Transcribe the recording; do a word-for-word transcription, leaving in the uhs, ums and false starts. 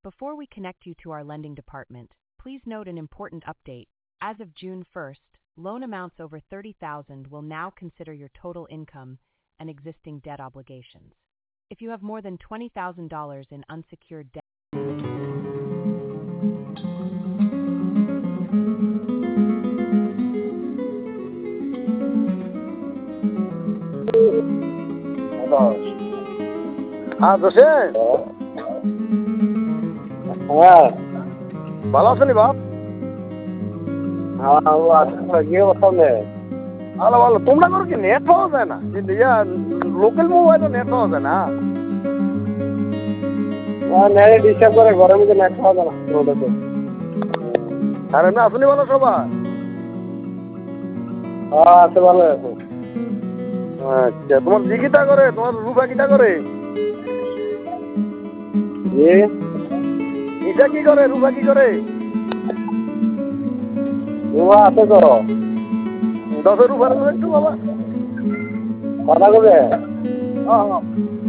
Before we connect you to our lending department, please note an important update. As of June first, loan amounts over thirty thousand dollars will now consider your total income and existing debt obligations. If you have more than twenty thousand dollars in unsecured debt, হ্যাঁ জোসেন, হ্যাঁ ভালো আছেন বাপ? হ্যাঁ ও আসলে গিয়ে ওখানে ভালো ভালো। তোমরা করো কি নেট পাওয়া যায় না? কিন্তু ইয়া লোকাল মোবাইলও নেট পাওয়া যায় না। নেটে ডিস্টার্ব করে, ঘরের মধ্যে নেট পাওয়া যায় না রোডেতে। আর এমনি আসনি ভালো সবাই? হ্যাঁ আছে, ভালো আছে। আচ্ছা, তোমার জি কিটা করে, তোমার রূপা কিটা করে? জি ইটা কি করে, রূপা কি করে? রুমা আছে তো। দশ রূপার একটু বাবা কথা কবে? হ্যাঁ হ্যাঁ